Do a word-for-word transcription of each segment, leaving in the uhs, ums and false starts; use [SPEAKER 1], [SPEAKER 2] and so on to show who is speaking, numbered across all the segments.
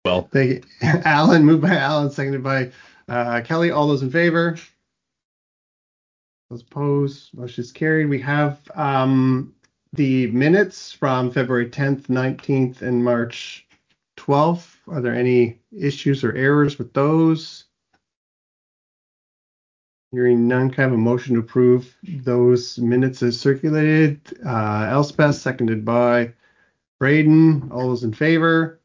[SPEAKER 1] will.
[SPEAKER 2] Thank you. Alan, moved by Alan, seconded by uh, Kelly. All those in favor? Those opposed? Motion is carried. We have um, the minutes from February tenth, nineteenth, and March twelfth. Are there any issues or errors with those? Hearing none, can I have a motion to approve those minutes as circulated? Uh, Elspeth, seconded by Braden. All those in favor?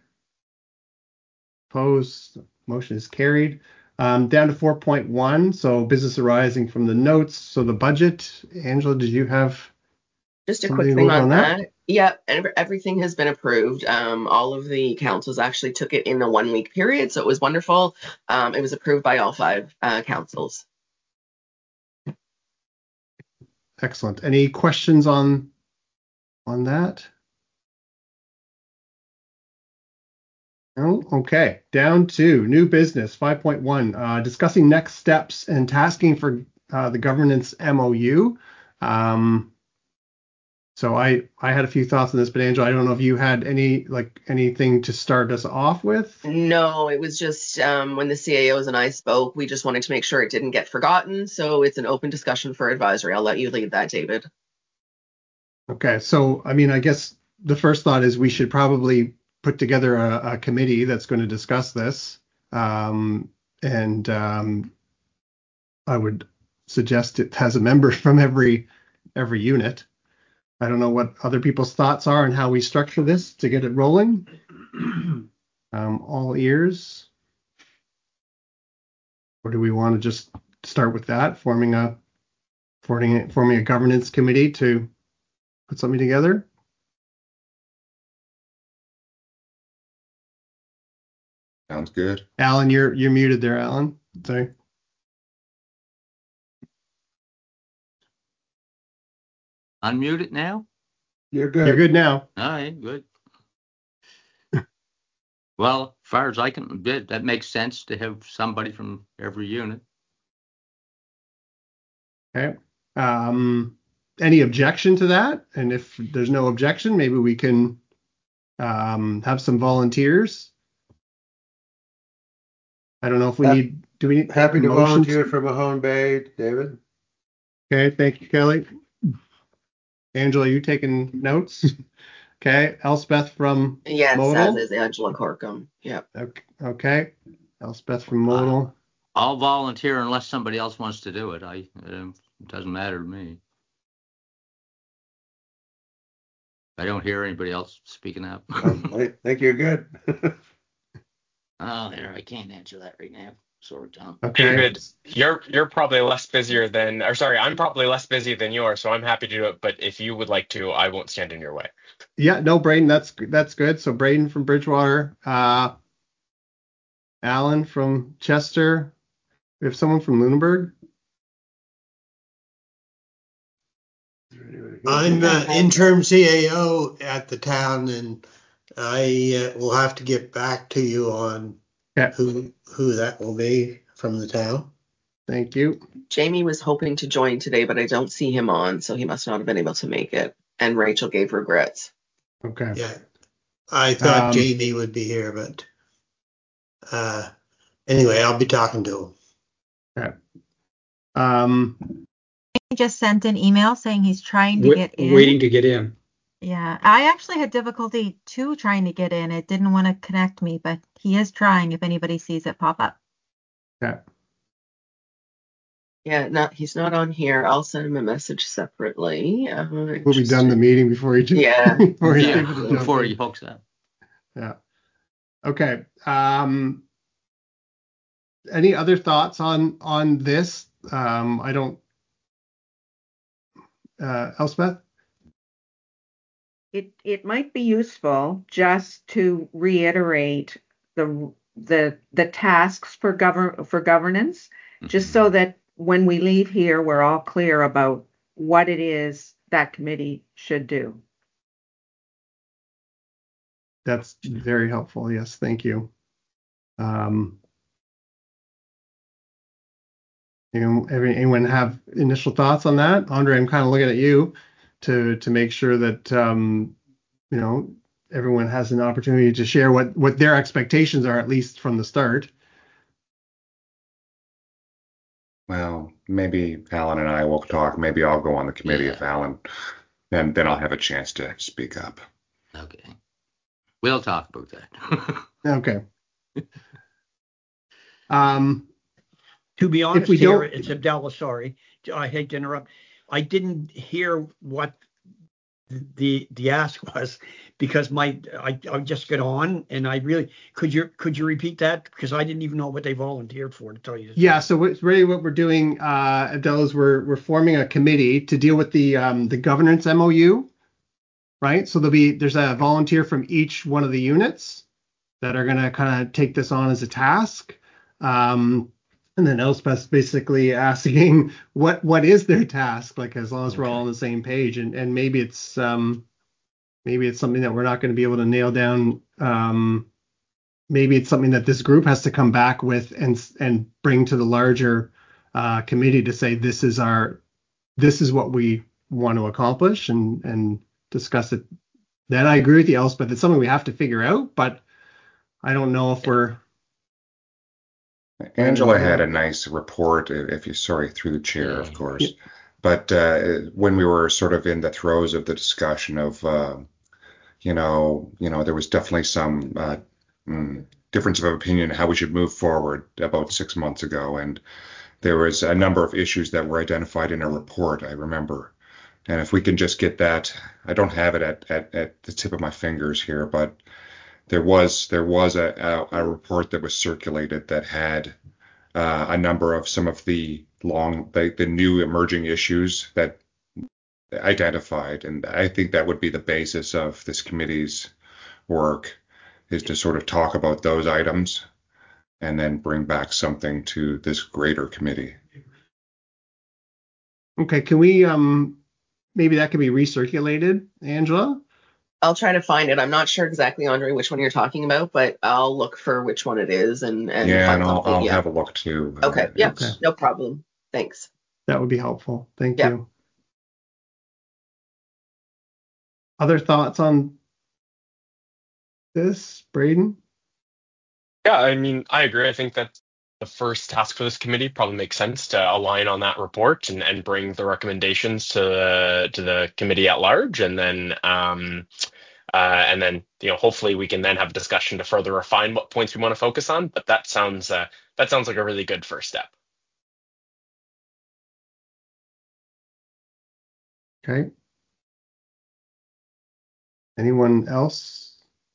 [SPEAKER 2] Opposed? Motion is carried. Um, down to four point one, so business arising from the notes. So the budget. Angela, did you have
[SPEAKER 3] Just a
[SPEAKER 2] something
[SPEAKER 3] quick
[SPEAKER 2] to
[SPEAKER 3] thing
[SPEAKER 2] move
[SPEAKER 3] on
[SPEAKER 2] on
[SPEAKER 3] that.
[SPEAKER 2] that?
[SPEAKER 3] Yeah, ev- everything has been approved. Um, all of the councils actually took it in a one week period, so it was wonderful. Um, it was approved by all five uh, councils.
[SPEAKER 2] Excellent. Any questions on on that? No? Okay. Down to new business five point one, uh, discussing next steps and tasking for uh, the governance M O U. Um, so I I had a few thoughts on this, but Angela, I don't know if you had any like anything to start us off with.
[SPEAKER 3] No, it was just um, when the C A Os and I spoke, we just wanted to make sure it didn't get forgotten. So it's an open discussion for advisory. I'll let you lead that, David.
[SPEAKER 2] Okay. So I mean, I guess the first thought is we should probably put together a, a committee that's going to discuss this. Um, and um, I would suggest it has a member from every every unit. I don't know what other people's thoughts are on how we structure this to get it rolling. Um, all ears. Or do we want to just start with that, forming a forming forming a governance committee to put something together?
[SPEAKER 4] Sounds good.
[SPEAKER 2] Alan, you're you're muted there, Alan. Sorry.
[SPEAKER 5] Unmute it now?
[SPEAKER 4] You're good.
[SPEAKER 2] You're good now.
[SPEAKER 5] All right, good. Well, as far as I can, that that makes sense to have somebody from every unit.
[SPEAKER 2] Okay. Um, any objection to that? And if there's no objection, maybe we can um, have some volunteers. I don't know if we
[SPEAKER 6] Ha-
[SPEAKER 2] need. Do we need
[SPEAKER 6] Happy to
[SPEAKER 2] motion
[SPEAKER 6] volunteer for Mahone Bay, David.
[SPEAKER 2] Okay, thank you, Kelly. Angela, you taking notes? Okay, Elspeth from
[SPEAKER 3] Yes,
[SPEAKER 2] Modal.
[SPEAKER 3] as is Angela Corkum. Yep.
[SPEAKER 2] Okay, okay. Elspeth from
[SPEAKER 5] Uh,
[SPEAKER 2] Modal.
[SPEAKER 5] I'll volunteer unless somebody else wants to do it. I um, it doesn't matter to me. I don't hear anybody else speaking up.
[SPEAKER 6] Um, I think you're good.
[SPEAKER 5] Oh, there, I can't answer that right now. Sorry, Tom.
[SPEAKER 2] Okay.
[SPEAKER 1] David, you're you're probably less busier than, or sorry, I'm probably less busy than you are, so I'm happy to do it. But if you would like to, I won't stand in your way.
[SPEAKER 2] Yeah, no, Braden, that's that's good. So Braden from Bridgewater, uh, Alan from Chester. We have someone from Lunenburg.
[SPEAKER 6] I'm uh, interim C A O at the town, and I uh, will have to get back to you on
[SPEAKER 2] Yeah.
[SPEAKER 6] who who that will be from the town.
[SPEAKER 2] Thank you.
[SPEAKER 3] Jamie was hoping to join today, but I don't see him on, so he must not have been able to make it. And Rachel gave regrets.
[SPEAKER 2] Okay.
[SPEAKER 6] Yeah, I thought
[SPEAKER 2] Um,
[SPEAKER 6] Jamie would be here, but uh, anyway, I'll be talking to him.
[SPEAKER 2] Okay. Um,
[SPEAKER 7] He just sent an email saying he's trying to
[SPEAKER 8] Wait-
[SPEAKER 7] get in.
[SPEAKER 8] waiting to get in.
[SPEAKER 7] Yeah, I actually had difficulty too trying to get in. It didn't want to connect me, but he is trying if anybody sees it pop up.
[SPEAKER 2] okay.
[SPEAKER 3] Yeah, not he's not on here. I'll send him a message separately. Uh,
[SPEAKER 2] Will be done the meeting before he
[SPEAKER 3] Yeah.
[SPEAKER 2] before he's
[SPEAKER 5] Yeah,
[SPEAKER 2] able to jump
[SPEAKER 5] before
[SPEAKER 2] in.
[SPEAKER 5] he hooks up.
[SPEAKER 2] Yeah. Okay. Um, any other thoughts on on this? Um, I don't. Uh, Elspeth?
[SPEAKER 9] It it might be useful just to reiterate the the the tasks for govern for governance, just so that when we leave here, we're all clear about what it is that committee should do.
[SPEAKER 2] That's very helpful. Yes, thank you. Um, anyone, anyone have initial thoughts on that? Andre, I'm kind of looking at you to to make sure that um, you know everyone has an opportunity to share what, what their expectations are, at least from the start.
[SPEAKER 4] Well, maybe Alan and I will talk. Maybe I'll go on the committee
[SPEAKER 5] Yeah.
[SPEAKER 4] if Alan, and then I'll have a chance to speak up.
[SPEAKER 5] Okay. We'll talk about that.
[SPEAKER 2] Okay. Um,
[SPEAKER 8] To be honest
[SPEAKER 2] we
[SPEAKER 8] here,
[SPEAKER 2] don't-
[SPEAKER 8] it's Abdallah, sorry. I hate to interrupt. I didn't hear what the the ask was because my I, I just got on and I really could you could you repeat that because I didn't even know what they volunteered for, to tell you the truth.
[SPEAKER 2] Yeah, so what's really what we're doing, uh, Adele, is we're we're forming a committee to deal with the um, the governance M O U, right? So there'll be there's a volunteer from each one of the units that are gonna kind of take this on as a task. Um, and then Elspeth's basically asking what what is their task, like as long as we're all on the same page, and and maybe it's um maybe it's something that we're not going to be able to nail down. Um, maybe it's something that this group has to come back with and and bring to the larger uh, committee to say this is our this is what we want to accomplish and and discuss it. Then I agree with you, Elspeth. It's something we have to figure out, but I don't know if we're
[SPEAKER 4] Angela had a nice report, if you, sorry, through the chair, of course.
[SPEAKER 2] Yeah.
[SPEAKER 4] But uh, when we were sort of in the throes of the discussion of, uh, you know, you know, there was definitely some uh, mm, difference of opinion how we should move forward about six months ago, and there was a number of issues that were identified in a report, I remember. And if we can just get that, I don't have it at, at, at the tip of my fingers here, but there was there was a, a, a report that was circulated that had uh, a number of some of the long the, the new emerging issues that identified, and I think that would be the basis of this committee's work, is to sort of talk about those items and then bring back something to this greater committee.
[SPEAKER 2] Okay, can we um maybe that could be recirculated, Angela?
[SPEAKER 3] I'll try to find it. I'm not sure exactly, Andre, which one you're talking about, but I'll look for which one it is and, and
[SPEAKER 4] Yeah,
[SPEAKER 3] find
[SPEAKER 4] and I'll,
[SPEAKER 3] something.
[SPEAKER 4] I'll
[SPEAKER 3] yeah.
[SPEAKER 4] have a look too.
[SPEAKER 3] Okay.
[SPEAKER 4] Uh,
[SPEAKER 3] Yeah.
[SPEAKER 2] Okay.
[SPEAKER 3] No problem. Thanks.
[SPEAKER 2] That would be helpful. Thank
[SPEAKER 3] Yeah.
[SPEAKER 2] you. Other thoughts on this, Braden?
[SPEAKER 1] Yeah, I mean, I agree. I think that the first task for this committee probably makes sense to align on that report and, and bring the recommendations to the to the committee at large, and then um, uh, and then you know hopefully we can then have a discussion to further refine what points we want to focus on. But that sounds uh, that sounds like a really good first step.
[SPEAKER 2] Okay. Anyone else?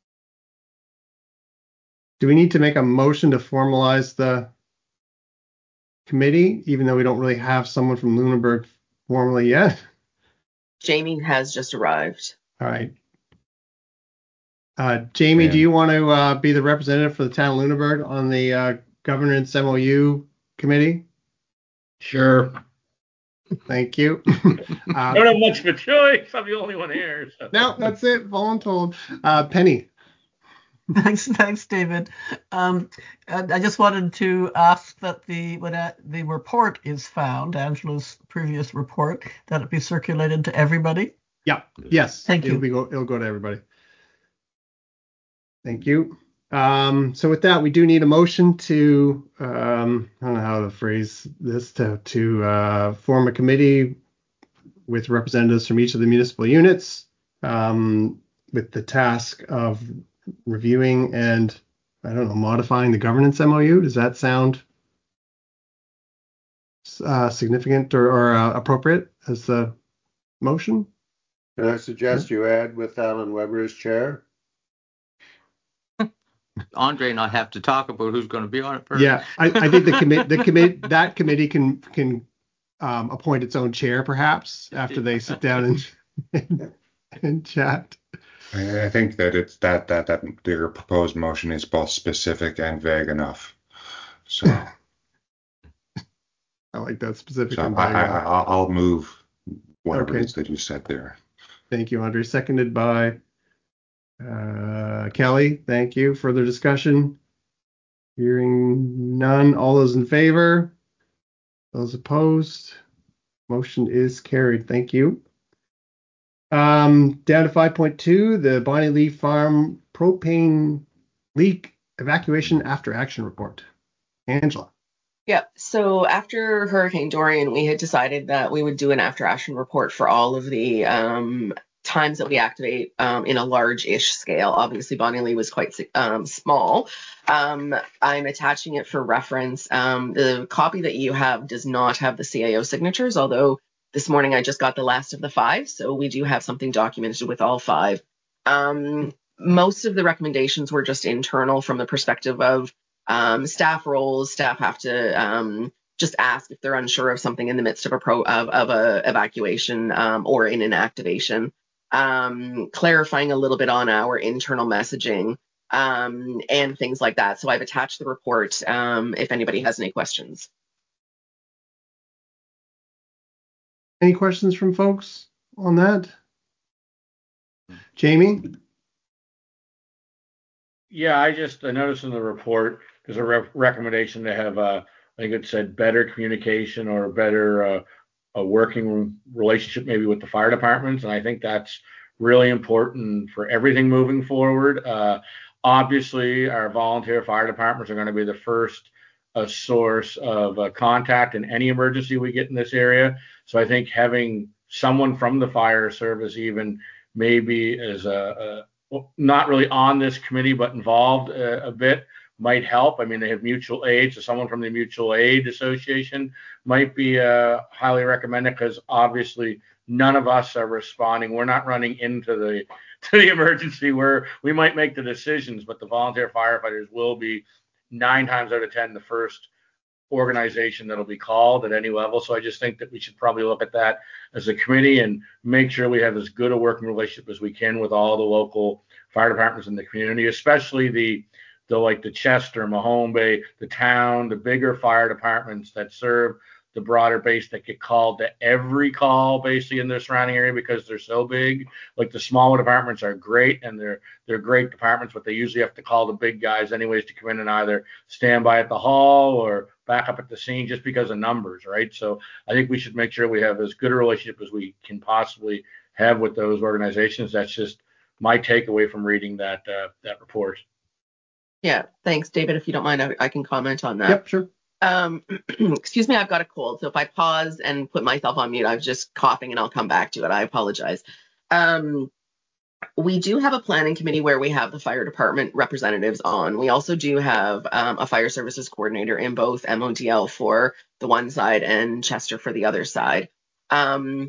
[SPEAKER 2] Do we need to make a motion to formalize the committee, even though we don't really have someone from Lunenburg formally yet?
[SPEAKER 3] Jamie has just arrived.
[SPEAKER 2] All right. Uh, Jamie,
[SPEAKER 4] Yeah.
[SPEAKER 2] do you want to uh, be the representative for the town of Lunenburg on the uh, governance M O U committee?
[SPEAKER 10] Sure.
[SPEAKER 2] Thank you.
[SPEAKER 10] I
[SPEAKER 2] uh,
[SPEAKER 10] don't have much of a choice. I'm the only one here. So.
[SPEAKER 2] no, that's it. Voluntold. Uh, Penny.
[SPEAKER 11] Thanks, thanks, David. Um, and I just wanted to ask that the when uh, the report is found, Angela's previous report, that it be circulated to everybody.
[SPEAKER 2] Yeah. Yes.
[SPEAKER 11] Thank
[SPEAKER 2] it'll
[SPEAKER 11] you.
[SPEAKER 2] Be go, it'll go to everybody. Thank you. Um, so with that, we do need a motion to um, I don't know how to phrase this to to uh, form a committee with representatives from each of the municipal units um, with the task of reviewing and I don't know modifying the governance M O U. Does that sound uh, significant or, or uh, appropriate as the motion?
[SPEAKER 6] Can I suggest you add with Alan Weber as chair?
[SPEAKER 5] Andre and I have to talk about who's going to be on it first.
[SPEAKER 2] Yeah, I, I think the commit the commit that committee can can um, appoint its own chair perhaps after they sit down and and, and chat.
[SPEAKER 4] I I think that it's that that that their proposed motion is both specific and vague enough. So,
[SPEAKER 2] I like that specific.
[SPEAKER 4] so
[SPEAKER 2] and
[SPEAKER 4] I, I
[SPEAKER 2] vague.
[SPEAKER 4] I'll I'll move whatever
[SPEAKER 2] Okay.
[SPEAKER 4] it is that you said there.
[SPEAKER 2] Thank you, Andre. Seconded by uh, Kelly. Thank you. Further discussion? Hearing none. All those in favor? Those opposed? Motion is carried. Thank you. Um, down to five point two, the Bonnie Lee Farm propane leak evacuation after action report. Angela.
[SPEAKER 3] Yeah, so after Hurricane Dorian, we had decided that we would do an after action report for all of the um, times that we activate um, in a large-ish scale. Obviously, Bonnie Lee was quite um, small. Um, I'm attaching it for reference. Um, the copy that you have does not have the C A O signatures, although this morning I just got the last of the five, so we do have something documented with all five. Um, most of the recommendations were just internal from the perspective of um, staff roles. Staff have to um, just ask if they're unsure of something in the midst of a pro of, of a evacuation um, or in an activation. Um, clarifying a little bit on our internal messaging um, and things like that. So I've attached the report um, if anybody has any questions.
[SPEAKER 2] Any questions from folks on that? Jamie?
[SPEAKER 10] Yeah, I just I noticed in the report there's a re- recommendation to have, uh, I think it said better communication or better uh, a working relationship maybe with the fire departments, and I think that's really important for everything moving forward. Uh, obviously, our volunteer fire departments are going to be the first uh, source of uh, contact in any emergency we get in this area. So I think having someone from the fire service even maybe as a, a not really on this committee, but involved a, a bit might help. I mean, they have mutual aid, so someone from the Mutual Aid Association might be uh, highly recommended, because obviously none of us are responding. We're not running into the to the emergency where we might make the decisions, but the volunteer firefighters will be nine times out of ten the first organization that'll be called at any level. So I just think that we should probably look at that as a committee and make sure we have as good a working relationship as we can with all the local fire departments in the community, especially the the like the Chester, Mahone Bay, the town, the bigger fire departments that serve the broader base that get called to every call basically in their surrounding area because they're so big. Like the smaller departments are great and they're they're great departments, but they usually have to call the big guys anyways to come in and either stand by at the hall or back up at the scene just because of numbers, right? So I think we should make sure we have as good a relationship as we can possibly have with those organizations. That's just my takeaway from reading that uh, that report.
[SPEAKER 3] Yeah, thanks, David. If you don't mind, I, I can comment on that.
[SPEAKER 2] Yep, sure.
[SPEAKER 3] Um, excuse me, I've got a cold, so if I pause and put myself on mute, I'm just coughing and I'll come back to it. I apologize. Um, we do have a planning committee where we have the fire department representatives on. We also do have um, a fire services coordinator in both M O D L for the one side and Chester for the other side. Um,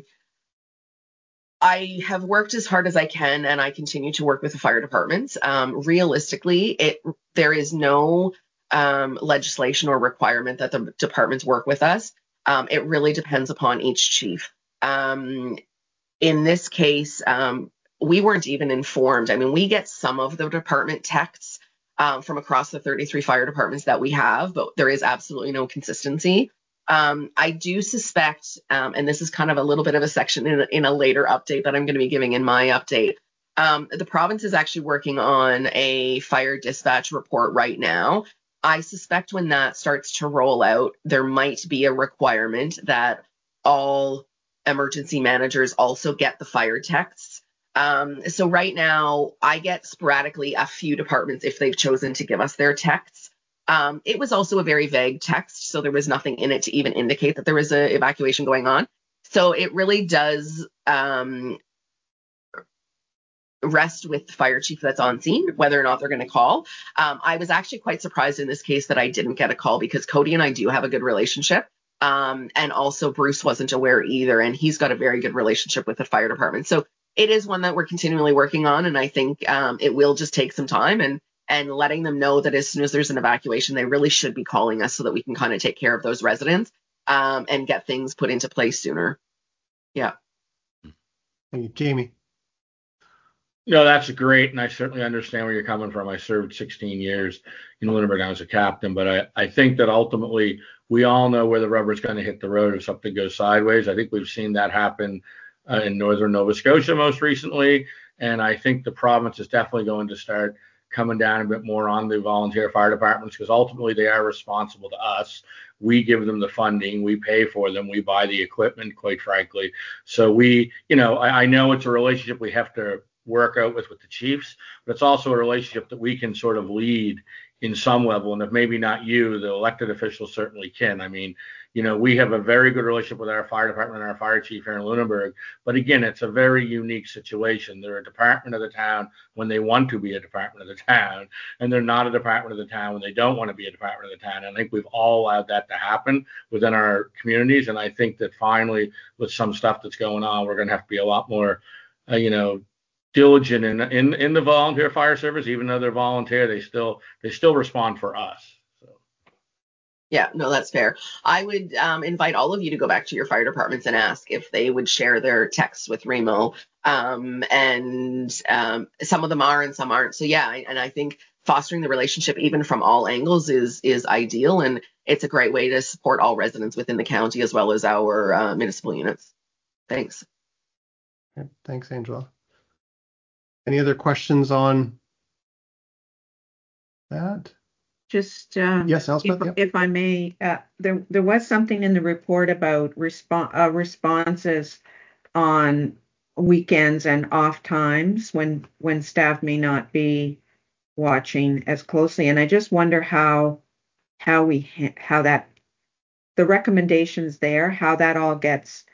[SPEAKER 3] I have worked as hard as I can, and I continue to work with the fire departments. Um, realistically, it there is no um, legislation or requirement that the departments work with us. Um, it really depends upon each chief. Um, in this case, um, we weren't even informed. I mean, we get some of the department texts um, from across the thirty-three fire departments that we have, but there is absolutely no consistency. Um, I do suspect, um, and this is kind of a little bit of a section in, in a later update that I'm going to be giving in my update. Um, the province is actually working on a fire dispatch report right now. I suspect when that starts to roll out, there might be a requirement that all emergency managers also get the fire texts. Um, so right now, I get sporadically a few departments if they've chosen to give us their texts. Um, it was also a very vague text, so there was nothing in it to even indicate that there was an evacuation going on. So it really does um, rest with the fire chief that's on scene, whether or not they're going to call. Um, I was actually quite surprised in this case that I didn't get a call because Cody and I do have a good relationship. Um, and also Bruce wasn't aware either, and he's got a very good relationship with the fire department. So it is one that we're continually working on, and I think um, it will just take some time and and letting them know that as soon as there's an evacuation, they really should be calling us so that we can kind of take care of those residents um, and get things put into place sooner. Yeah.
[SPEAKER 2] Thank you, Jamie.
[SPEAKER 10] No, that's great, and I certainly understand where you're coming from. I served sixteen years in Lunenburg. I was a captain, but I, I think that ultimately we all know where the rubber's going to hit the road if something goes sideways. I think we've seen that happen uh, in northern Nova Scotia most recently, and I think the province is definitely going to start coming down a bit more on the volunteer fire departments, because ultimately they are responsible to us. We give them the funding, we pay for them, we buy the equipment, quite frankly. So we, you know, I, I know it's a relationship we have to work out with with the chiefs, but it's also a relationship that we can sort of lead in some level. And if maybe not you, the elected officials certainly can. I mean, you know, we have a very good relationship with our fire department and our fire chief here in Lunenburg. But again, it's a very unique situation. They're a department of the town when they want to be a department of the town, and they're not a department of the town when they don't want to be a department of the town. And I think we've all allowed that to happen within our communities. And I think that finally, with some stuff that's going on, we're going to have to be a lot more, uh, you know, diligent in, in in the volunteer fire service. Even though they're volunteer, they still they still respond for us.
[SPEAKER 3] Yeah, no, that's fair. I would um, invite all of you to go back to your fire departments and ask if they would share their texts with Remo. Um, and um, some of them are and some aren't. So yeah, and I think fostering the relationship even from all angles is is ideal, and it's a great way to support all residents within the county as well as our uh, municipal units. Thanks.
[SPEAKER 2] Okay, thanks, Angela. Any other questions on that?
[SPEAKER 9] Just uh,
[SPEAKER 2] yes, Elspeth,
[SPEAKER 9] if,
[SPEAKER 2] yeah.
[SPEAKER 9] if I may, uh, there there was something in the report about response uh, responses on weekends and off times when when staff may not be watching as closely, and I just wonder how how we how that the recommendations there, how that all gets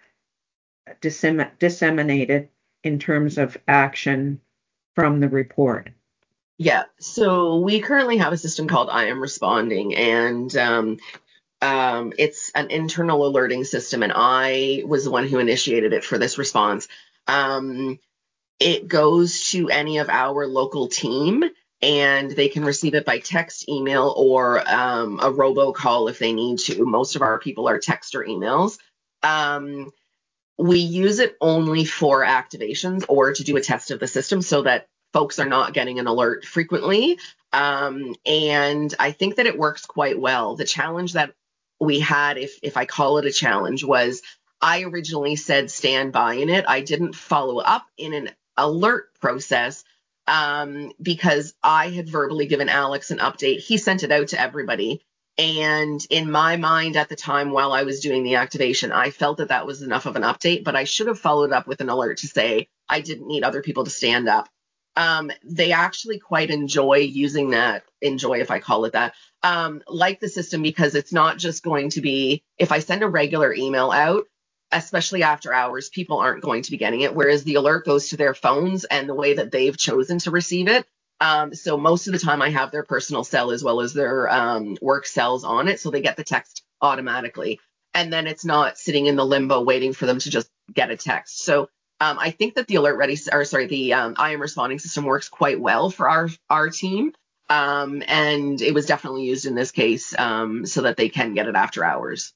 [SPEAKER 9] dissem- disseminated in terms of action from the report.
[SPEAKER 3] Yeah, so we currently have a system called I Am Responding, and um, um, it's an internal alerting system, and I was the one who initiated it for this response. Um, it goes to any of our local team, and they can receive it by text, email, or um, a robocall if they need to. Most of our people are text or emails. Um, we use it only for activations or to do a test of the system so that folks are not getting an alert frequently. Um, and I think that it works quite well. The challenge that we had, if if I call it a challenge, was I originally said stand by in it. I didn't follow up in an alert process um, because I had verbally given Alex an update. He sent it out to everybody. And in my mind at the time, while I was doing the activation, I felt that that was enough of an update, but I should have followed up with an alert to say I didn't need other people to stand up. Um, they actually quite enjoy using that, enjoy if I call it that, um, like the system, because it's not just going to be, if I send a regular email out, especially after hours, people aren't going to be getting it, whereas the alert goes to their phones and the way that they've chosen to receive it. Um, so most of the time I have their personal cell as well as their um, work cells on it, so they get the text automatically. And then it's not sitting in the limbo waiting for them to just get a text. So Um, I think that the alert ready, or sorry, the um, I Am Responding system works quite well for our our team, um, and it was definitely used in this case um, so that they can get it after hours.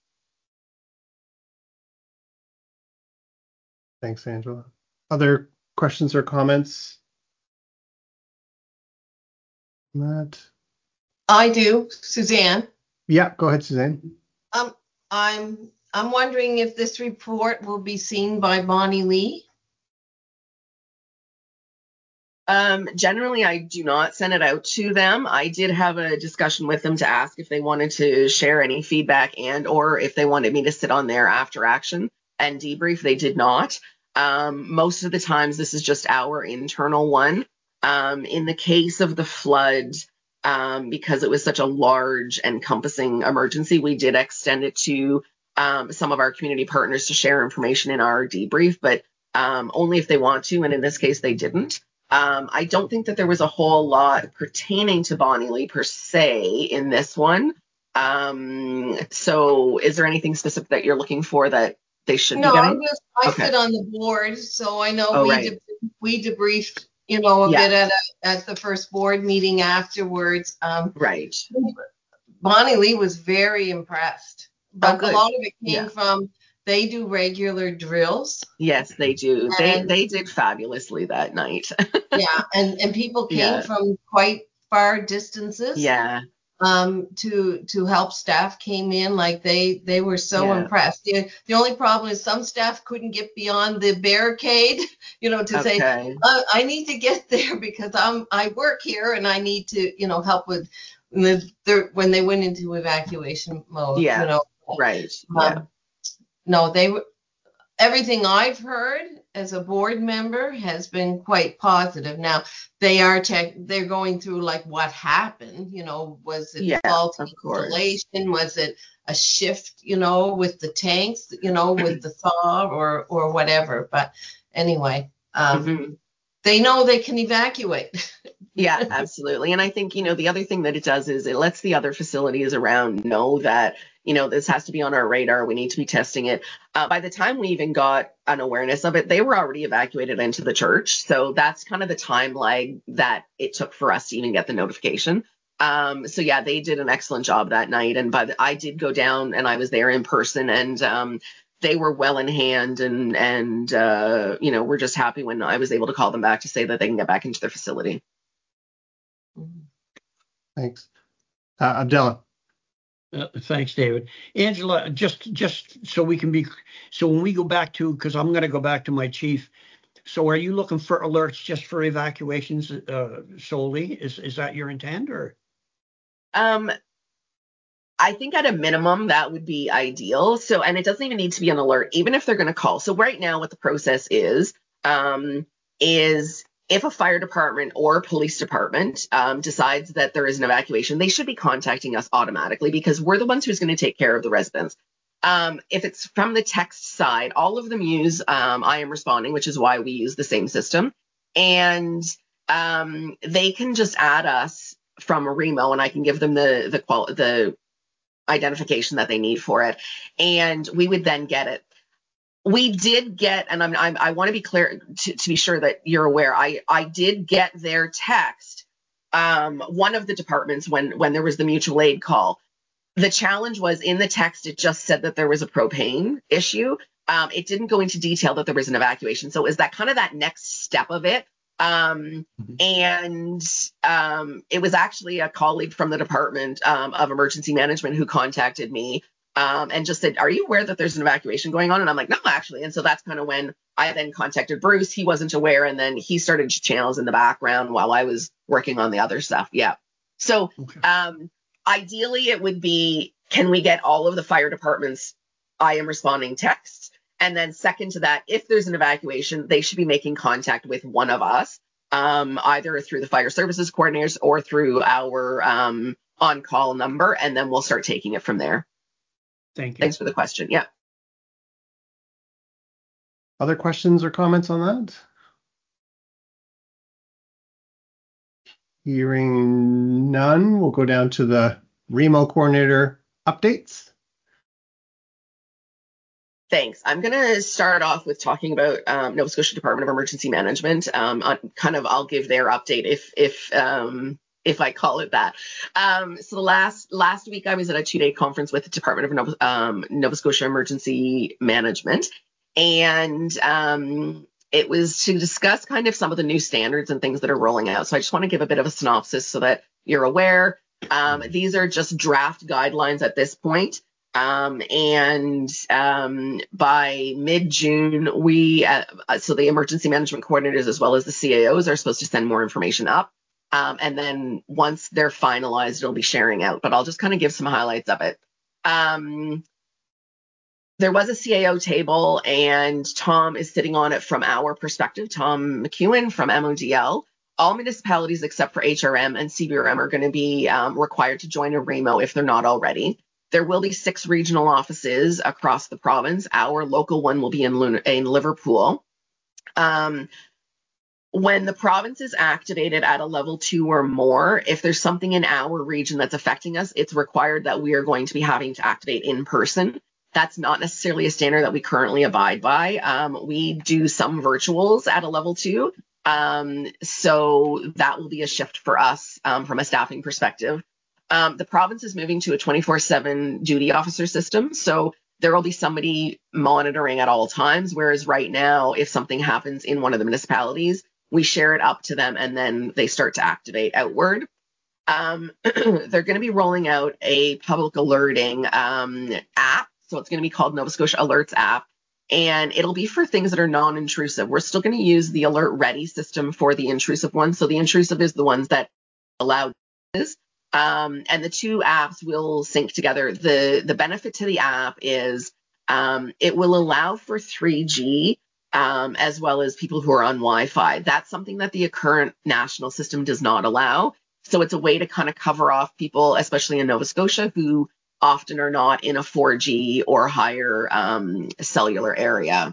[SPEAKER 2] Thanks, Angela. Other questions or comments? Matt?
[SPEAKER 12] I do, Suzanne.
[SPEAKER 2] Yeah, go ahead, Suzanne.
[SPEAKER 12] Um, I'm I'm wondering if this report will be seen by Bonnie Lee.
[SPEAKER 3] Um, generally, I do not send it out to them. I did have a discussion with them to ask if they wanted to share any feedback and or if they wanted me to sit on there after action and debrief. They did not. Um, most of the times, this is just our internal one. Um, in the case of the flood, um, because it was such a large, encompassing emergency, we did extend it to um, some of our community partners to share information in our debrief, but um, only if they want to. And in this case, they didn't. Um, I don't think that there was a whole lot pertaining to Bonnie Lee per se in this one. Um, so is there anything specific that you're looking for that they should
[SPEAKER 12] no,
[SPEAKER 3] be getting?
[SPEAKER 12] I'm just, I
[SPEAKER 3] Okay.
[SPEAKER 12] sit on the board, so I know
[SPEAKER 3] Oh,
[SPEAKER 12] we
[SPEAKER 3] right.
[SPEAKER 12] de- we debriefed, you know, a
[SPEAKER 3] Yeah.
[SPEAKER 12] bit at a, at the first board meeting afterwards. Um,
[SPEAKER 3] right.
[SPEAKER 12] Bonnie Lee was very impressed, but
[SPEAKER 3] Oh,
[SPEAKER 12] a lot of it came
[SPEAKER 3] yeah.
[SPEAKER 12] from they do regular drills.
[SPEAKER 3] Yes, they do.
[SPEAKER 12] And,
[SPEAKER 3] they they did fabulously that night.
[SPEAKER 12] yeah, and and people came
[SPEAKER 3] Yeah.
[SPEAKER 12] from quite far distances.
[SPEAKER 3] Yeah.
[SPEAKER 12] um, to to help staff came in. Like they they were so
[SPEAKER 3] Yeah.
[SPEAKER 12] impressed. The, the only problem is some staff couldn't get beyond the barricade, you know, to say,
[SPEAKER 3] Okay.
[SPEAKER 12] uh, I need to get there because I'm I work here and I need to, you know, help with when the, the- when they went into evacuation mode,
[SPEAKER 3] Yeah.
[SPEAKER 12] you know.
[SPEAKER 3] Right.
[SPEAKER 12] Um,
[SPEAKER 3] Yeah.
[SPEAKER 12] No, they were. Everything I've heard as a board member has been quite positive. Now they are check they're going through like what happened, you know, was it
[SPEAKER 3] Yeah.
[SPEAKER 12] faulty
[SPEAKER 3] Of course.
[SPEAKER 12] installation? Was it a shift, you know, with the tanks, you know, with the thaw or or whatever. But anyway, um,
[SPEAKER 3] hmm
[SPEAKER 12] they know they can evacuate.
[SPEAKER 3] Yeah, absolutely. And I think, you know, the other thing that it does is it lets the other facilities around know that, you know, this has to be on our radar. We need to be testing it. Uh, by the time we even got an awareness of it, they were already evacuated into the church. So that's kind of the time lag that it took for us to even get the notification. Um, so yeah, they did an excellent job that night. And by the, I did go down and I was there in person, and um, they were well in hand, and, and uh, you know, we're just happy when I was able to call them back to say that they can get back into their facility.
[SPEAKER 2] Thanks. Uh, Abdullah.
[SPEAKER 8] Uh, thanks, David. Angela, just just so we can be, so when we go back to, because I'm going to go back to my chief. So are you looking for alerts just for evacuations uh, solely? Is is that your intent, or?
[SPEAKER 3] Um, I think at a minimum that would be ideal. So, and it doesn't even need to be an alert, even if they're going to call. So right now what the process is, um, is if a fire department or police department um, decides that there is an evacuation, they should be contacting us automatically because we're the ones who's going to take care of the residents. Um, if it's from the text side, all of them use um, I am responding, which is why we use the same system. And um, they can just add us from a Remo, and I can give them the the qual the identification that they need for it, and we would then get it. We did get, and I'm, I'm I want to be clear to, to be sure that you're aware. I I did get their text. Um, one of the departments when when there was the mutual aid call. The challenge was in the text. It just said that there was a propane issue. Um, it didn't go into detail that there was an evacuation. So is that kind of that next step of it? Um, mm-hmm. And um, it was actually a colleague from the Department um, of Emergency Management who contacted me um, and just said, are you aware that there's an evacuation going on? And I'm like, no, actually. And so that's kind of when I then contacted Bruce. He wasn't aware. And then he started channels in the background while I was working on the other stuff. Yeah. So okay. um, ideally, it would be, can we get all of the fire departments I am responding texts? And then second to that, if there's an evacuation, they should be making contact with one of us, um, either through the fire services coordinators or through our um, on-call number, and then we'll start taking it from there.
[SPEAKER 8] Thank you.
[SPEAKER 3] Thanks for the question. Yeah.
[SPEAKER 2] Other questions or comments on that? Hearing none, we'll go down to the Remo coordinator updates.
[SPEAKER 3] Thanks. I'm going to start off with talking about um, Nova Scotia Department of Emergency Management. Um, on, kind of, I'll give their update if if um, if I call it that. Um, so the last last week I was at a two day conference with the Department of Nova, um, Nova Scotia Emergency Management, and um, it was to discuss kind of some of the new standards and things that are rolling out. So I just want to give a bit of a synopsis so that you're aware. Um, these are just draft guidelines at this point. Um, and um, by mid-June, we, uh, so the emergency management coordinators as well as the C A Os are supposed to send more information up. Um, and then once they're finalized, it'll be sharing out. But I'll just kind of give some highlights of it. Um, there was a C A O table, and Tom is sitting on it from our perspective. Tom McEwen from M O D L. All municipalities except for H R M and C B R M are going to be um, required to join a Remo if they're not already. There will be six regional offices across the province. Our local one will be in, Luna, in Liverpool. Um, when the province is activated at a level two or more, if there's something in our region that's affecting us, it's required that we are going to be having to activate in person. That's not necessarily a standard that we currently abide by. Um, we do some virtuals at a level two. Um, so that will be a shift for us um, from a staffing perspective. Um, the province is moving to a twenty-four seven duty officer system. So there will be somebody monitoring at all times. Whereas right now, if something happens in one of the municipalities, we share it up to them and then they start to activate outward. Um, they're going to be rolling out a public alerting um, app. So it's going to be called Nova Scotia Alerts app. And it'll be for things that are non-intrusive. We're still going to use the Alert Ready system for the intrusive ones. So the intrusive is the ones that allow this. Um, and the two apps will sync together. The, the benefit to the app is um, it will allow for three G um, as well as people who are on Wi-Fi. That's something that the current national system does not allow. So it's a way to kind of cover off people, especially in Nova Scotia, who often are not in a four G or higher um, cellular area.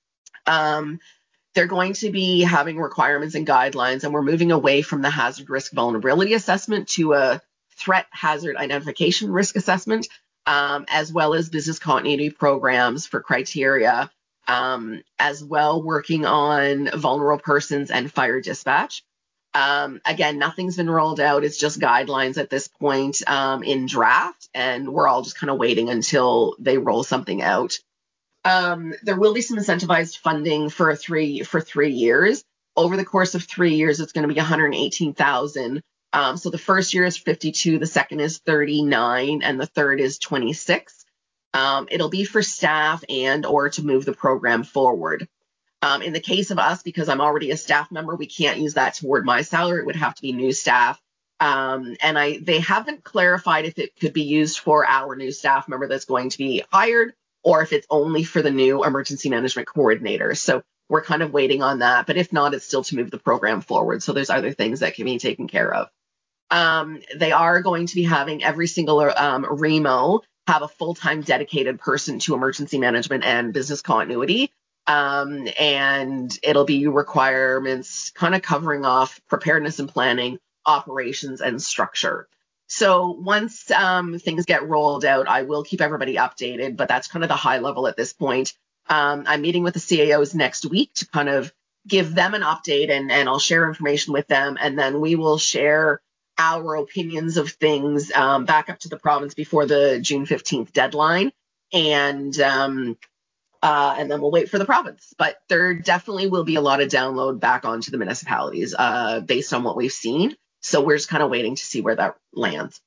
[SPEAKER 3] Um, they're going to be having requirements and guidelines, and we're moving away from the hazard risk vulnerability assessment to a threat hazard identification risk assessment, um, as well as business continuity programs for criteria, um, as well working on vulnerable persons and fire dispatch. Um, again, nothing's been rolled out. It's just guidelines at this point um, in draft, and we're all just kind of waiting until they roll something out. Um, there will be some incentivized funding for three for three years. Over the course of three years, it's going to be one hundred eighteen thousand. Um, so the first year is fifty-two, the second is thirty-nine, and the third is twenty-six. Um, it'll be for staff and or to move the program forward. Um, in the case of us, because I'm already a staff member, we can't use that toward my salary. It would have to be new staff. Um, and I they haven't clarified if it could be used for our new staff member that's going to be hired, or if it's only for the new emergency management coordinator. So we're kind of waiting on that. But if not, it's still to move the program forward. So there's other things that can be taken care of. Um, they are going to be having every single um, R E M O have a full-time dedicated person to emergency management and business continuity. Um, and it'll be requirements kind of covering off preparedness and planning, operations, and structure. So once um, things get rolled out, I will keep everybody updated, but that's kind of the high level at this point. Um, I'm meeting with the C A Os next week to kind of give them an update, and, and I'll share information with them, and then we will share our opinions of things um, back up to the province before the June fifteenth deadline. And um, Uh, and then we'll wait for the province. But there definitely will be a lot of download back onto the municipalities uh, based on what we've seen. So we're just kind of waiting to see where that lands.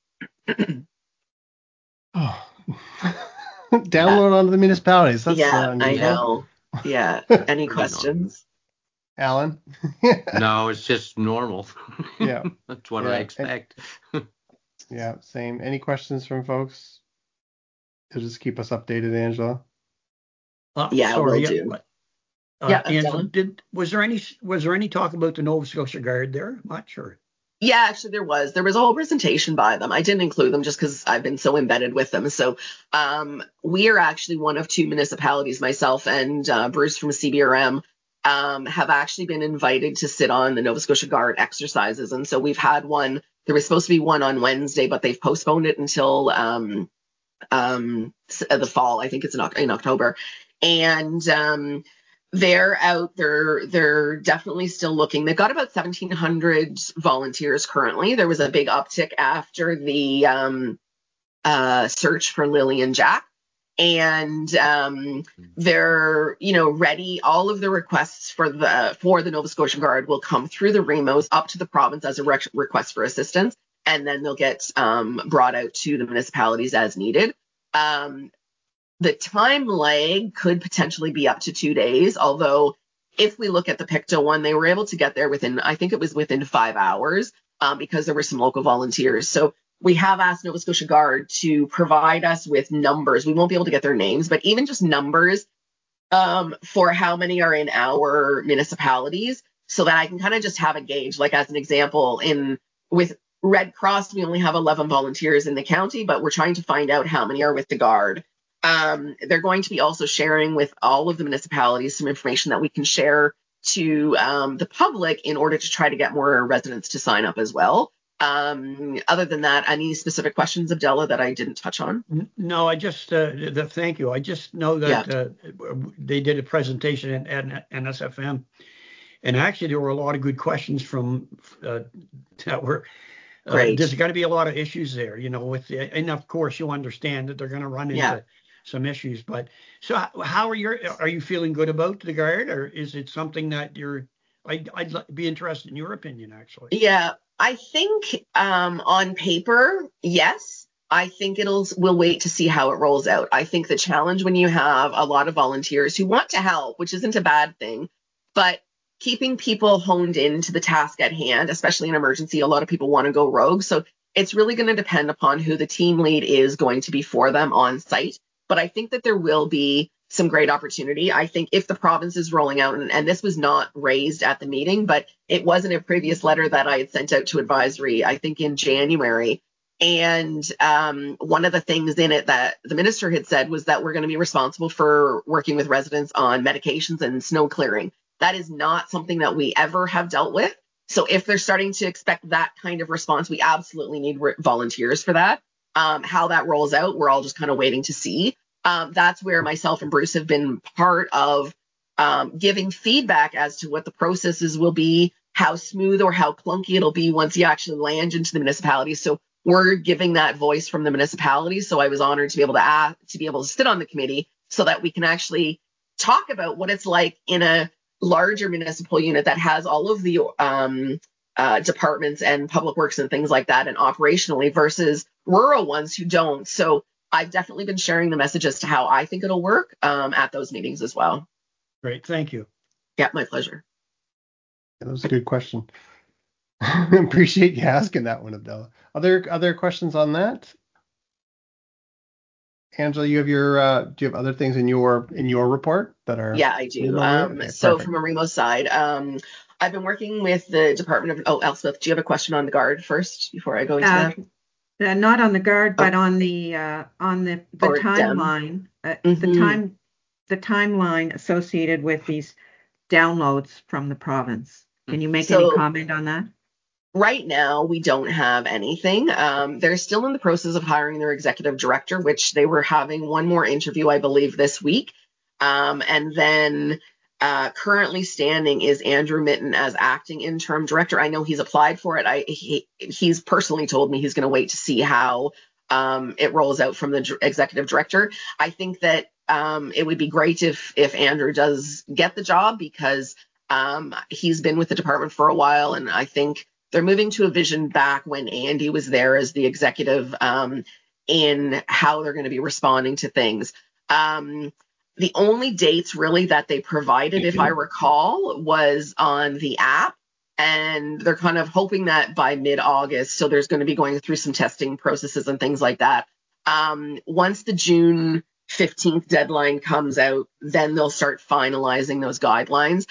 [SPEAKER 2] Oh. Download onto the municipalities. That's
[SPEAKER 3] yeah,
[SPEAKER 2] uh,
[SPEAKER 3] I know. Yeah. Any questions?
[SPEAKER 2] Alan?
[SPEAKER 5] No, it's just normal.
[SPEAKER 2] Yeah.
[SPEAKER 5] That's what
[SPEAKER 2] yeah.
[SPEAKER 5] I expect.
[SPEAKER 2] Yeah, same. Any questions from folks? To just keep us updated, Angela.
[SPEAKER 8] Uh,
[SPEAKER 3] yeah,
[SPEAKER 8] sorry,
[SPEAKER 3] we'll do.
[SPEAKER 8] Uh,
[SPEAKER 3] yeah,
[SPEAKER 8] Angela, did was there any was there any talk about the Nova Scotia Guard there? I'm not sure.
[SPEAKER 3] Yeah, actually there was. There was a whole presentation by them. I didn't include them just because I've been so embedded with them. So um, we are actually one of two municipalities, myself and uh, Bruce from C B R M, um, have actually been invited to sit on the Nova Scotia Guard exercises. And so we've had one. There was supposed to be one on Wednesday, but they've postponed it until um, um, the fall. I think it's in, in October. And um, they're out there. They're definitely still looking. They've got about seventeen hundred volunteers currently. There was a big uptick after the um, uh, search for Lily and Jack. And um, they're, you know, ready. All of the requests for the for the Nova Scotia Guard will come through the R E M Os up to the province as a re- request for assistance, and then they'll get um, brought out to the municipalities as needed. Um, the time lag could potentially be up to two days, although if we look at the Pictou one, they were able to get there within, I think it was within five hours um, because there were some local volunteers. So we have asked Nova Scotia Guard to provide us with numbers. We won't be able to get their names, but even just numbers um, for how many are in our municipalities so that I can kind of just have a gauge. Like as an example, in with Red Cross, we only have eleven volunteers in the county, but we're trying to find out how many are with the Guard. Um, they're going to be also sharing with all of the municipalities some information that we can share to um, the public in order to try to get more residents to sign up as well. Um, other than that, any specific questions, Abdullah, that I didn't touch on?
[SPEAKER 8] No, I just, uh, the, thank you. I just know that yeah. uh, they did a presentation at, at N S F M, and actually there were a lot of good questions from uh, that were, uh,
[SPEAKER 3] Great.
[SPEAKER 8] There's got to be a lot of issues there, you know, with, the, and of course you understand that they're going to run into yeah. some issues, but so how are you, are you feeling good about the Guard, or is it something that you're, I'd, I'd be interested in your opinion, actually.
[SPEAKER 3] Yeah. I think um, on paper, yes. I think it'll, we'll wait to see how it rolls out. I think the challenge when you have a lot of volunteers who want to help, which isn't a bad thing, but keeping people honed into the task at hand, especially in emergency, a lot of people want to go rogue. So it's really going to depend upon who the team lead is going to be for them on site. But I think that there will be some great opportunity. I think if the province is rolling out, and, and this was not raised at the meeting, but it was in a previous letter that I had sent out to advisory, I think in January. And um, one of the things in it that the minister had said was that we're going to be responsible for working with residents on medications and snow clearing. That is not something that we ever have dealt with. So if they're starting to expect that kind of response, we absolutely need re- volunteers for that. Um, how that rolls out, we're all just kind of waiting to see. Um, that's where myself and Bruce have been part of um, giving feedback as to what the processes will be, how smooth or how clunky it'll be once you actually land into the municipality. So we're giving that voice from the municipality. So I was honored to be able to ask, to be able to sit on the committee so that we can actually talk about what it's like in a larger municipal unit that has all of the um, uh, departments and public works and things like that and operationally versus rural ones who don't. So I've definitely been sharing the message as to how I think it'll work um, at those meetings as well.
[SPEAKER 8] Great. Thank you.
[SPEAKER 3] Yeah, my pleasure.
[SPEAKER 2] Yeah, that was a good question. Appreciate you asking that one, Abdullah. Other other questions on that? Angela, you have your uh, do you have other things in your in your report that are?
[SPEAKER 3] Yeah, I do. Um,
[SPEAKER 2] okay,
[SPEAKER 3] so
[SPEAKER 2] perfect.
[SPEAKER 3] from a Remo side, um, I've been working with the Department of. Oh, Elspeth, do you have a question on the guard first before I go into
[SPEAKER 9] Uh,
[SPEAKER 3] that?
[SPEAKER 9] uh, not on the guard,
[SPEAKER 3] Oh.
[SPEAKER 9] but on the uh, on the the
[SPEAKER 3] Or dem.
[SPEAKER 9] timeline, uh, the
[SPEAKER 3] Mhm.
[SPEAKER 9] time the timeline associated with these downloads from the province. Can you make any
[SPEAKER 3] So-
[SPEAKER 9] comment on that?
[SPEAKER 3] Right now, we don't have anything. Um, they're still in the process of hiring their executive director, which they were having one more interview, I believe, this week. Um, and then uh, currently standing is Andrew Mitten as acting interim director. I know he's applied for it. I he, he's personally told me he's going to wait to see how um, it rolls out from the d- executive director. I think that um, it would be great if if Andrew does get the job because um, he's been with the department for a while, and I think they're moving to a vision back when Andy was there as the executive um, in how they're going to be responding to things. Um, the only dates really that they provided, if I recall, was on the app. And they're kind of hoping that by mid-August, so there's going to be going through some testing processes and things like that. Um, once the June fifteenth deadline comes out, then they'll start finalizing those guidelines.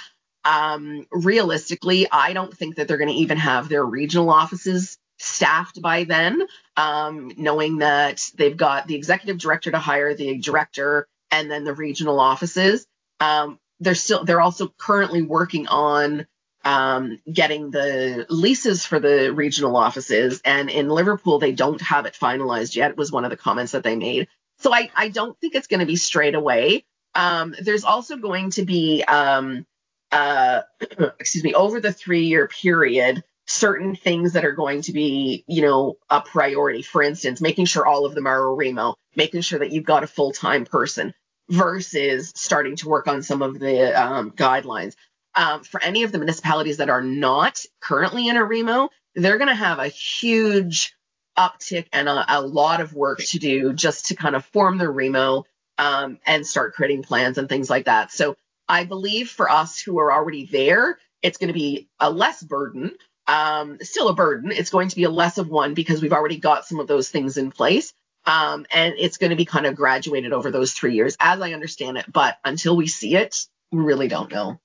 [SPEAKER 3] Um, realistically, I don't think that they're going to even have their regional offices staffed by then, um, knowing that they've got the executive director to hire the director and then the regional offices. Um, they're still, they're also currently working on um, getting the leases for the regional offices. And in Liverpool, they don't have it finalized yet, was one of the comments that they made. So I, I don't think it's going to be straight away. Um, there's also going to be, um, uh, excuse me, over the three-year period, certain things that are going to be, you know, a priority. For instance, making sure all of them are a Remo, making sure that you've got a full-time person versus starting to work on some of the um, guidelines. Um, for any of the municipalities that are not currently in a Remo, they're going to have a huge uptick and a, a lot of work to do just to kind of form their Remo um, and start creating plans and things like that. So I believe for us who are already there, it's going to be a less burden, um, still a burden. It's going to be a less of one because we've already got some of those things in place. Um, and it's going to be kind of graduated over those three years, as I understand it. But until we see it, we really don't know.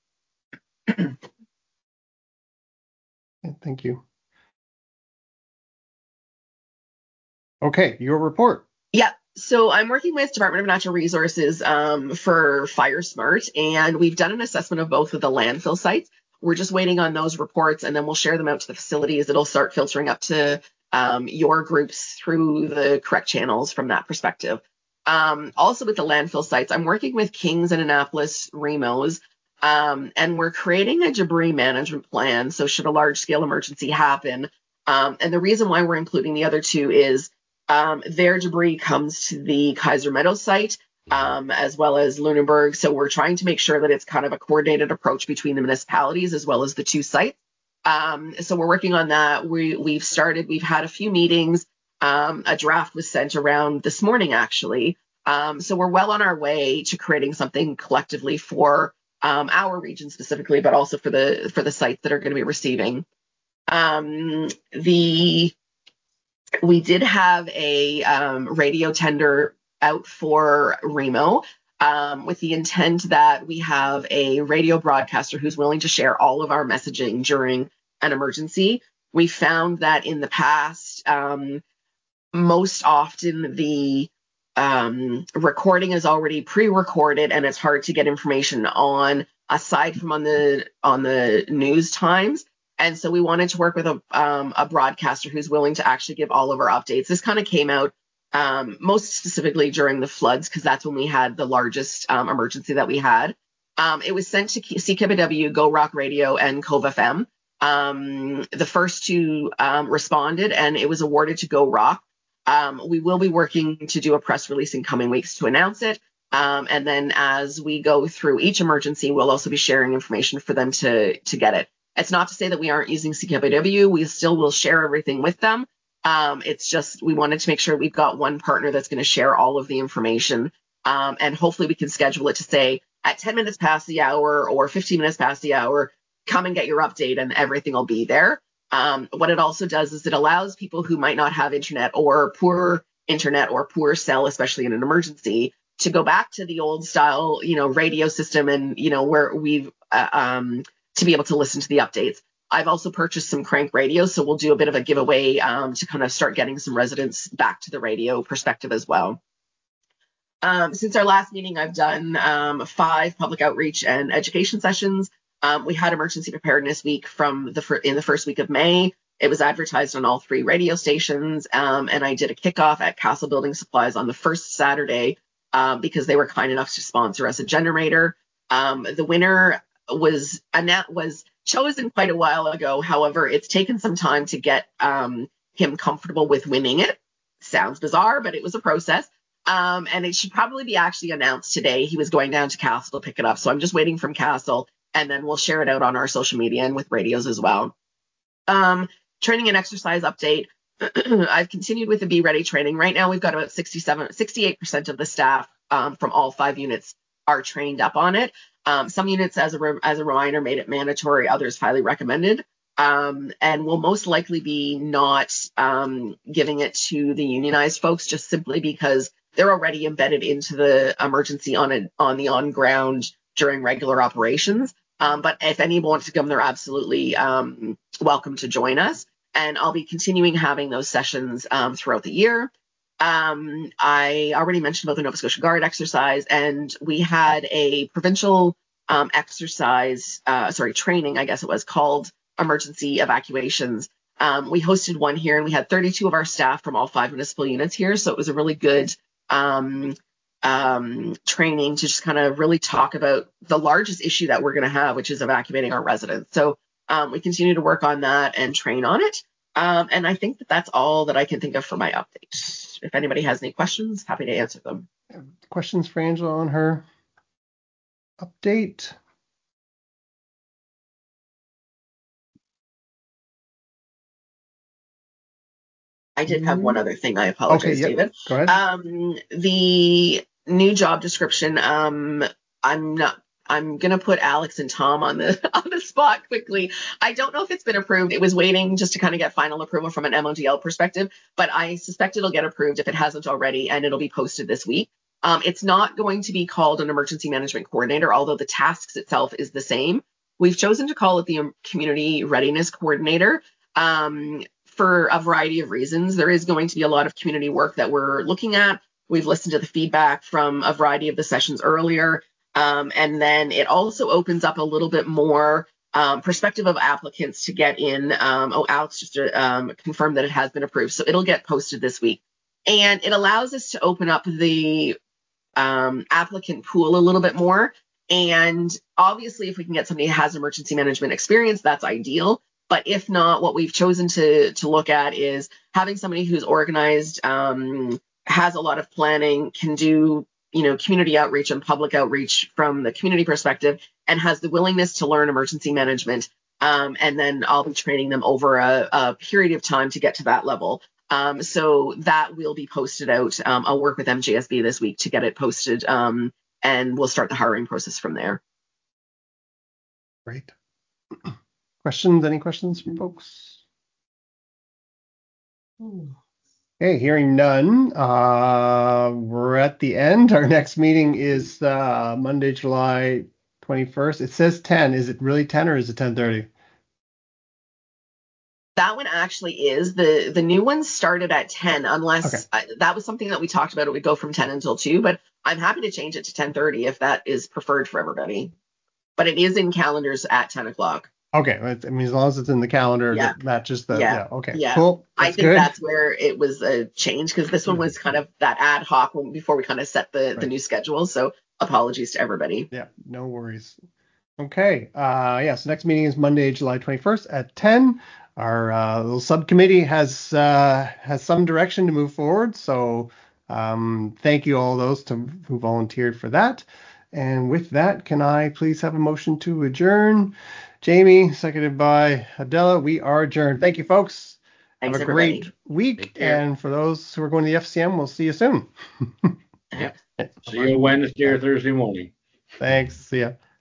[SPEAKER 2] Thank you. Okay, your report.
[SPEAKER 3] Yeah. So I'm working with Department of Natural Resources um, for Fire Smart, and we've done an assessment of both of the landfill sites. We're just waiting on those reports, and then we'll share them out to the facilities. It'll start filtering up to um, your groups through the correct channels from that perspective. Um, also with the landfill sites, I'm working with Kings and Annapolis Remos, um, and we're creating a debris management plan. So should a large scale emergency happen, um, and the reason why we're including the other two is Um, their debris comes to the Kaiser Meadows site, um, as well as Lunenburg. So we're trying to make sure that it's kind of a coordinated approach between the municipalities as well as the two sites. Um, so we're working on that. We, we've started, we've had a few meetings. Um, a draft was sent around this morning, actually. Um, so we're well on our way to creating something collectively for um, our region specifically, but also for the for the sites that are going to be receiving. Um, the we did have a um, radio tender out for Remo um, with the intent that we have a radio broadcaster who's willing to share all of our messaging during an emergency. We found that in the past, um, most often the um, recording is already pre-recorded and it's hard to get information on aside from on the on the news times. And so we wanted to work with a, um, a broadcaster who's willing to actually give all of our updates. This kind of came out um, most specifically during the floods because that's when we had the largest um, emergency that we had. Um, it was sent to C K B W, Go Rock Radio, and Cove F M. Um, the first two um, responded, and it was awarded to Go Rock. Um, we will be working to do a press release in coming weeks to announce it. Um, and then as we go through each emergency, we'll also be sharing information for them to, to get it. It's not to say that we aren't using C K B W. We still will share everything with them. Um, it's just we wanted to make sure we've got one partner that's going to share all of the information. Um, and hopefully we can schedule it to say at ten minutes past the hour or fifteen minutes past the hour, come and get your update and everything will be there. Um, what it also does is it allows people who might not have internet or poor internet or poor cell, especially in an emergency, to go back to the old style, you know, radio system and, you know, where we've, uh, um, to be able to listen to the updates. I've also purchased some Crank radios, so we'll do a bit of a giveaway um, to kind of start getting some residents back to the radio perspective as well. Um, since our last meeting, I've done um, five public outreach and education sessions. Um, we had Emergency Preparedness Week from the fir- in the first week of May. It was advertised on all three radio stations, um, and I did a kickoff at Castle Building Supplies on the first Saturday um, because they were kind enough to sponsor us a generator. Um, the winner was Annette was chosen quite a while ago. However, it's taken some time to get um, him comfortable with winning it. Sounds bizarre, but it was a process. Um, and it should probably be actually announced today. He was going down to Castle to pick it up. So I'm just waiting from Castle, and then we'll share it out on our social media and with radios as well. Um, training and exercise update. I've continued with the Be Ready training. Right now, we've got about sixty-seven, sixty-eight percent of the staff um, from all five units are trained up on it. Um, some units, as a, re- as a reminder, made it mandatory, others highly recommended. Um, and will most likely be not um, giving it to the unionized folks just simply because they're already embedded into the emergency on a, on the on ground during regular operations. Um, but if anyone wants to come, they're absolutely um, welcome to join us. And I'll be continuing having those sessions um, throughout the year. Um, I already mentioned about the Nova Scotia Guard exercise, and we had a provincial um, exercise, uh, sorry, training, I guess it was, called Emergency Evacuations. Um, we hosted one here, and we had thirty-two of our staff from all five municipal units here, so it was a really good um, um, training to just kind of really talk about the largest issue that we're going to have, which is evacuating our residents. So um, we continue to work on that and train on it. Um, and I think that that's all that I can think of for my update. If anybody has any questions, happy to answer them.
[SPEAKER 2] Questions for Angela on her update?
[SPEAKER 3] I did have one other thing. I apologize,
[SPEAKER 2] okay, yep.
[SPEAKER 3] David.
[SPEAKER 2] Go ahead.
[SPEAKER 3] Um, the new job description. Um, I'm not. I'm gonna put Alex and Tom on the on the spot quickly. I don't know if it's been approved. It was waiting just to kind of get final approval from an M O D L perspective, but I suspect it'll get approved if it hasn't already, and it'll be posted this week. Um, it's not going to be called an emergency management coordinator, although the tasks itself is the same. We've chosen to call it the community readiness coordinator. Um, for a variety of reasons. There is going to be a lot of community work that we're looking at. We've listened to the feedback from a variety of the sessions earlier. Um, and then it also opens up a little bit more um, perspective of applicants to get in. Um, oh, Alex just um, confirmed that it has been approved. So it'll get posted this week. And it allows us to open up the um, applicant pool a little bit more. And obviously, if we can get somebody who has emergency management experience, that's ideal. But if not, what we've chosen to to look at is having somebody who's organized, um, has a lot of planning, can do, you know, community outreach and public outreach from the community perspective, and has the willingness to learn emergency management Um, and then I'll be training them over a, a period of time to get to that level. Um, so that will be posted out. Um, I'll work with M J S B this week to get it posted, um, and we'll start the hiring process from there.
[SPEAKER 2] Great. Questions? Any questions from folks? Okay, hearing none. Uh, we're at the end. Our next meeting is uh, Monday, July twenty-first. It says ten. Is it really ten or is it ten thirty?
[SPEAKER 3] That one actually is. The the new one started at ten, unless
[SPEAKER 2] Okay.
[SPEAKER 3] I, that was something that we talked about. It would go from ten until two, but I'm happy to change it to ten thirty if that is preferred for everybody. But it is in calendars at ten o'clock.
[SPEAKER 2] Okay, I mean, as long as it's in the calendar
[SPEAKER 3] Yeah.
[SPEAKER 2] that matches the,
[SPEAKER 3] Yeah.
[SPEAKER 2] yeah, okay,
[SPEAKER 3] Yeah.
[SPEAKER 2] cool.
[SPEAKER 3] I
[SPEAKER 2] That's
[SPEAKER 3] think
[SPEAKER 2] good.
[SPEAKER 3] that's where it was a change, because this one was kind of that ad hoc one before we kind of set the, the
[SPEAKER 2] Right.
[SPEAKER 3] new schedule. So apologies to everybody.
[SPEAKER 2] Yeah, no worries. Okay, uh, yeah, so next meeting is Monday, July twenty-first at ten. Our uh, little subcommittee has uh, has some direction to move forward, so um, thank you all those to, who volunteered for that. And with that, can I please have a motion to adjourn? Jamie, seconded by Adela. We are adjourned. Thank you, folks.
[SPEAKER 3] Thanks,
[SPEAKER 2] have a
[SPEAKER 3] everybody.
[SPEAKER 2] great week.
[SPEAKER 5] Take care.
[SPEAKER 2] And for those who are going to the F C M, we'll see you soon.
[SPEAKER 5] Yep.
[SPEAKER 10] See you Wednesday or Thursday morning.
[SPEAKER 2] Thanks. See ya.